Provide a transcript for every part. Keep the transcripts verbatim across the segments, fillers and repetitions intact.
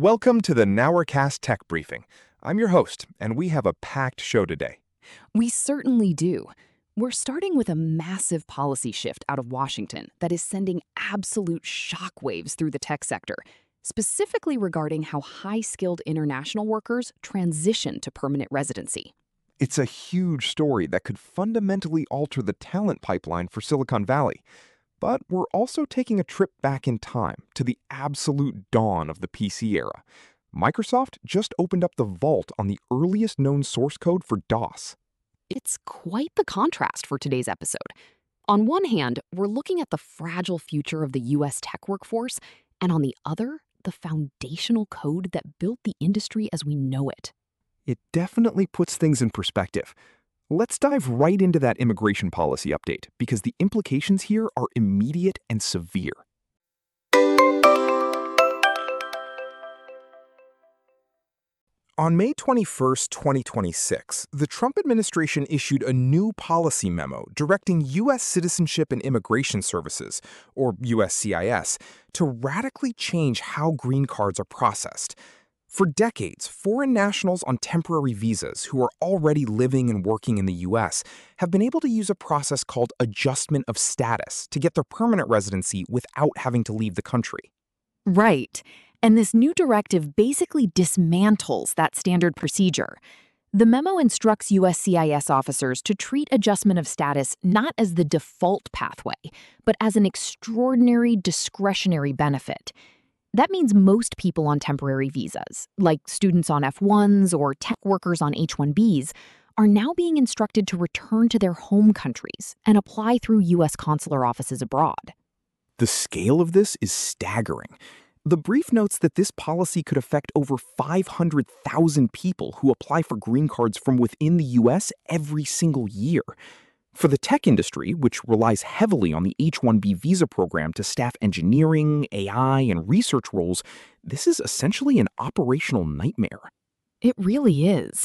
Welcome to the Nowrcast Tech Briefing. I'm your host, and we have a packed show today. We certainly do. We're starting with a massive policy shift out of Washington that is sending absolute shockwaves through the tech sector, specifically regarding how high-skilled international workers transition to permanent residency. It's a huge story that could fundamentally alter the talent pipeline for Silicon Valley. But we're also taking a trip back in time to the absolute dawn of the P C era. Microsoft just opened up the vault on the earliest known source code for DOS. It's quite the contrast for today's episode. On one hand, we're looking at the fragile future of the U S tech workforce, and on the other, the foundational code that built the industry as we know it. It definitely puts things in perspective. Let's dive right into that immigration policy update, because the implications here are immediate and severe. On May twenty-first, twenty twenty-six, the Trump administration issued a new policy memo directing U S Citizenship and Immigration Services, or U S C I S, to radically change how green cards are processed. For decades, foreign nationals on temporary visas who are already living and working in the U S have been able to use a process called adjustment of status to get their permanent residency without having to leave the country. Right. And this new directive basically dismantles that standard procedure. The memo instructs U S C I S officers to treat adjustment of status not as the default pathway, but as an extraordinary discretionary benefit. That means most people on temporary visas, like students on F ones or tech workers on H one Bs, are now being instructed to return to their home countries and apply through U S consular offices abroad. The scale of this is staggering. The brief notes that this policy could affect over five hundred thousand people who apply for green cards from within the U S every single year. For the tech industry, which relies heavily on the H one B visa program to staff engineering, A I, and research roles, this is essentially an operational nightmare. It really is.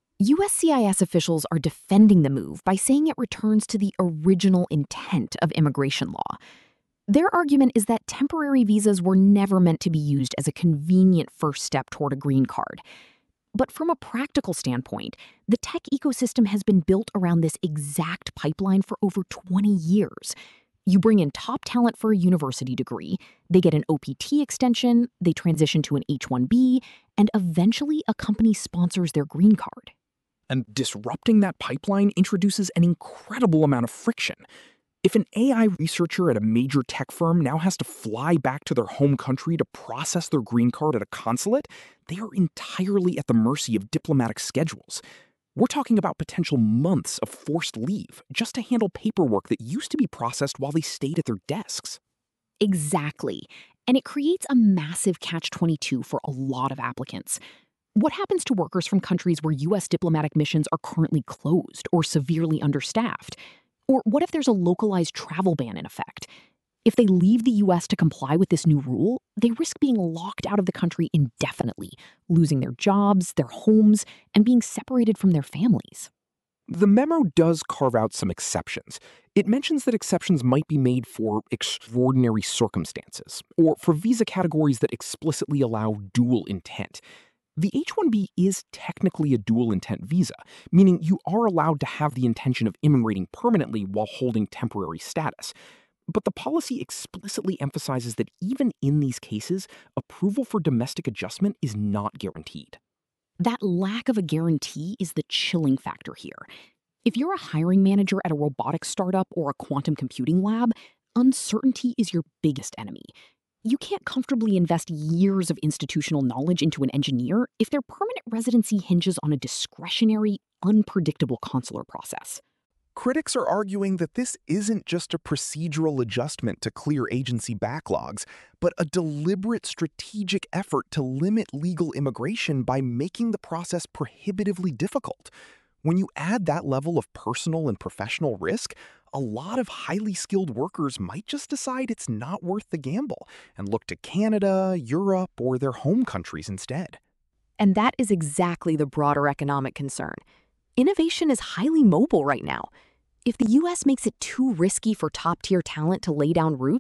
U S C I S officials are defending the move by saying it returns to the original intent of immigration law. Their argument is that temporary visas were never meant to be used as a convenient first step toward a green card. But from a practical standpoint, the tech ecosystem has been built around this exact pipeline for over twenty years. You bring in top talent for a university degree, they get an O P T extension, they transition to an H one B, and eventually a company sponsors their green card. And disrupting that pipeline introduces an incredible amount of friction. If an A I researcher at a major tech firm now has to fly back to their home country to process their green card at a consulate, they are entirely at the mercy of diplomatic schedules. We're talking about potential months of forced leave just to handle paperwork that used to be processed while they stayed at their desks. Exactly. And it creates a massive catch twenty-two for a lot of applicants. What happens to workers from countries where U S diplomatic missions are currently closed or severely understaffed? Or what if there's a localized travel ban in effect? If they leave the U S to comply with this new rule, they risk being locked out of the country indefinitely, losing their jobs, their homes, and being separated from their families. The memo does carve out some exceptions. It mentions that exceptions might be made for extraordinary circumstances, or for visa categories that explicitly allow dual intent. The H one B is technically a dual intent visa, meaning you are allowed to have the intention of immigrating permanently while holding temporary status. But the policy explicitly emphasizes that even in these cases, approval for domestic adjustment is not guaranteed. That lack of a guarantee is the chilling factor here. If you're a hiring manager at a robotics startup or a quantum computing lab, uncertainty is your biggest enemy. You can't comfortably invest years of institutional knowledge into an engineer if their permanent residency hinges on a discretionary, unpredictable consular process. Critics are arguing that this isn't just a procedural adjustment to clear agency backlogs, but a deliberate strategic effort to limit legal immigration by making the process prohibitively difficult. When you add that level of personal and professional risk, a lot of highly skilled workers might just decide it's not worth the gamble and look to Canada, Europe, or their home countries instead. And that is exactly the broader economic concern. Innovation is highly mobile right now. If the U S makes it too risky for top-tier talent to lay down roots,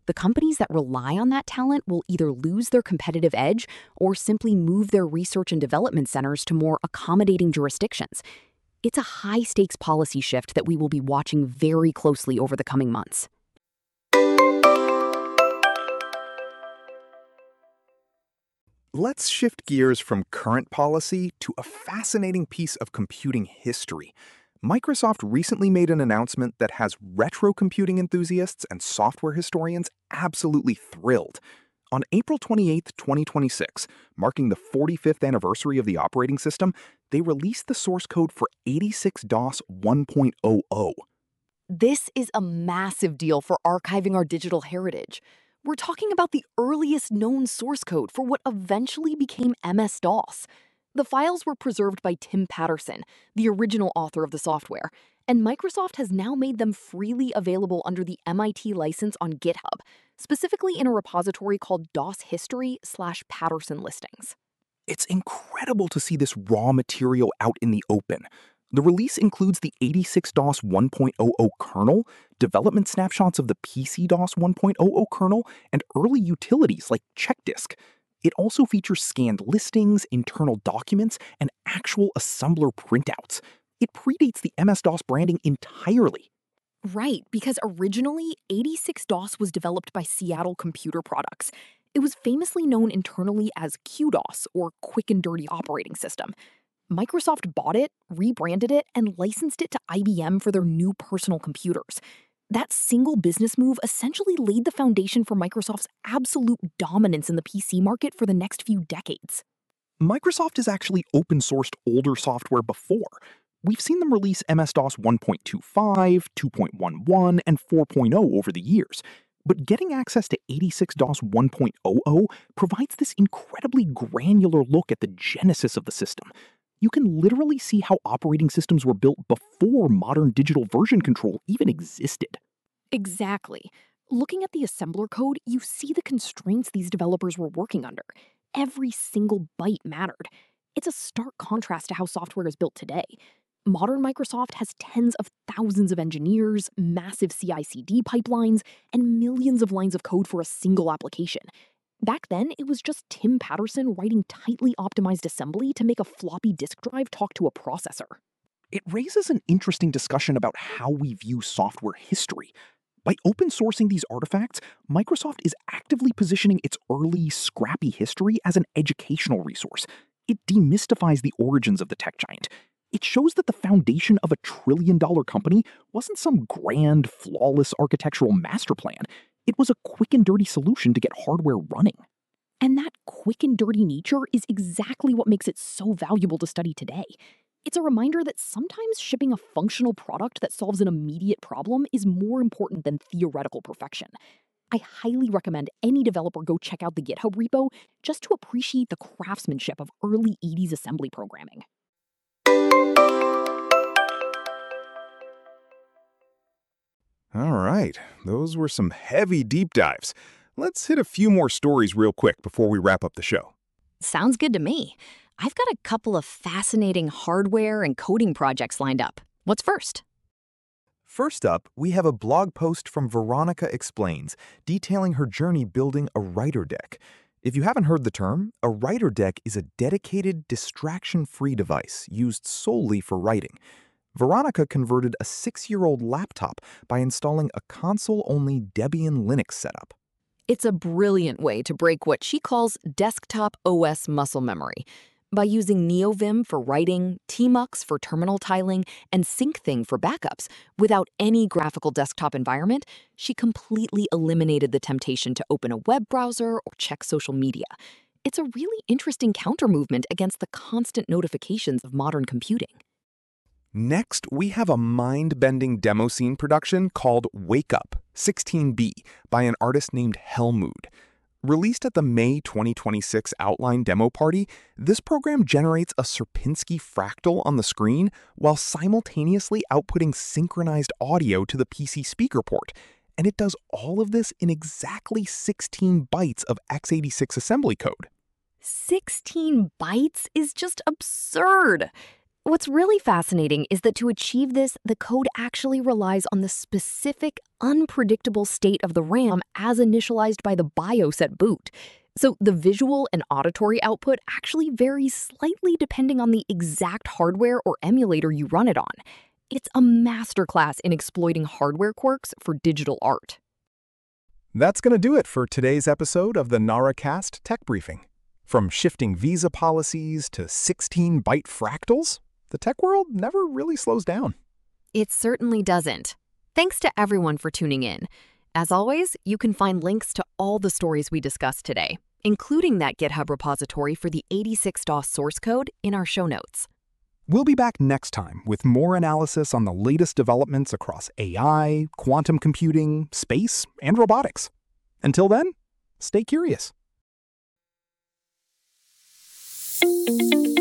The companies that rely on that talent will either lose their competitive edge or simply move their research and development centers to more accommodating jurisdictions. It's a high-stakes policy shift that we will be watching very closely over the coming months. Let's shift gears from current policy to a fascinating piece of computing history. Microsoft recently made an announcement that has retro computing enthusiasts and software historians absolutely thrilled. On April twenty-eighth, twenty twenty-six, marking the forty-fifth anniversary of the operating system, they released the source code for eighty-six DOS one point oh oh. This is a massive deal for archiving our digital heritage. We're talking about the earliest known source code for what eventually became M S DOS. The files were preserved by Tim Patterson, the original author of the software, and Microsoft has now made them freely available under the M I T license on GitHub, specifically in a repository called DOS History slash Patterson Listings. It's incredible to see this raw material out in the open. The release includes the eighty-six DOS one point oh oh kernel, development snapshots of the P C DOS one point oh oh kernel, and early utilities like CheckDisk. It also features scanned listings, internal documents, and actual assembler printouts. It predates the M S DOS branding entirely. Right, because originally, eighty-six DOS was developed by Seattle Computer Products. It was famously known internally as Q DOS, or Quick and Dirty Operating System. Microsoft bought it, rebranded it, and licensed it to I B M for their new personal computers. That single business move essentially laid the foundation for Microsoft's absolute dominance in the P C market for the next few decades. Microsoft has actually open-sourced older software before. We've seen them release M S DOS one point two five, two point eleven, and four point oh over the years. But getting access to eighty-six DOS one point oh oh provides this incredibly granular look at the genesis of the system. You can literally see how operating systems were built before modern digital version control even existed. Exactly. Looking at the assembler code, you see the constraints these developers were working under. Every single byte mattered. It's a stark contrast to how software is built today. Modern Microsoft has tens of thousands of engineers, massive C I C D pipelines, and millions of lines of code for a single application. Back then, it was just Tim Patterson writing tightly optimized assembly to make a floppy disk drive talk to a processor. It raises an interesting discussion about how we view software history. By open sourcing these artifacts, Microsoft is actively positioning its early, scrappy history as an educational resource. It demystifies the origins of the tech giant. It shows that the foundation of a trillion-dollar company wasn't some grand, flawless architectural master plan. It was a quick and dirty solution to get hardware running. And that quick and dirty nature is exactly what makes it so valuable to study today. It's a reminder that sometimes shipping a functional product that solves an immediate problem is more important than theoretical perfection. I highly recommend any developer go check out the GitHub repo just to appreciate the craftsmanship of early eighties assembly programming. All right, those were some heavy deep dives. Let's hit a few more stories real quick before we wrap up the show. Sounds good to me. I've got a couple of fascinating hardware and coding projects lined up. What's first? First up, we have a blog post from Veronica Explains, detailing her journey building a writer deck. If you haven't heard the term, a writer deck is a dedicated, distraction-free device used solely for writing. Veronica converted a six-year-old laptop by installing a console-only Debian Linux setup. It's a brilliant way to break what she calls desktop O S muscle memory. By using NeoVim for writing, Tmux for terminal tiling, and SyncThing for backups, without any graphical desktop environment, she completely eliminated the temptation to open a web browser or check social media. It's a really interesting counter-movement against the constant notifications of modern computing. Next, we have a mind-bending demo scene production called Wake Up, sixteen B, by an artist named Helmood. Released at the May twenty twenty-six Outline demo party, this program generates a Sierpinski fractal on the screen while simultaneously outputting synchronized audio to the P C speaker port. And it does all of this in exactly sixteen bytes of x eighty-six assembly code. sixteen bytes is just absurd. What's really fascinating is that to achieve this, the code actually relies on the specific, unpredictable state of the RAM as initialized by the BIOS at boot. So the visual and auditory output actually varies slightly depending on the exact hardware or emulator you run it on. It's a masterclass in exploiting hardware quirks for digital art. That's going to do it for today's episode of the NaraCast Tech Briefing. From shifting visa policies to sixteen byte fractals, the tech world never really slows down. It certainly doesn't. Thanks to everyone for tuning in. As always, you can find links to all the stories we discussed today, including that GitHub repository for the eighty-six DOS source code in our show notes. We'll be back next time with more analysis on the latest developments across A I, quantum computing, space, and robotics. Until then, stay curious. Thank you.